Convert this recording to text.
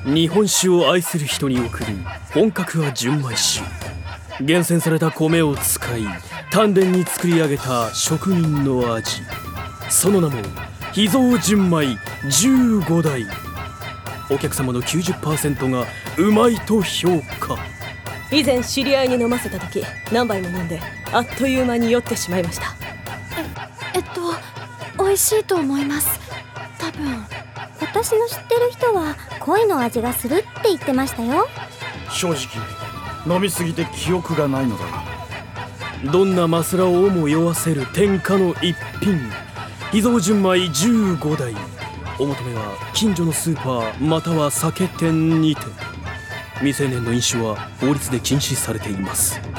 日本酒を愛する人に贈る本格派純米酒。厳選された米を使い丹田に作り上げた職人の味。その名も秘蔵純米15代。お客様の 90% がうまいと評価。 以前知り合いに飲ませた時何杯も飲んであっという間に酔ってしまいました。 美味しいと思います。多分私の知ってる人は鯉の味がするって言ってましたよ。 正直飲みすぎて記憶がないのだが、 どんなマスラオをも酔わせる天下の一品、秘蔵純米15代。お求めは近所のスーパーまたは酒店にて。未成年の飲酒は法律で禁止されています。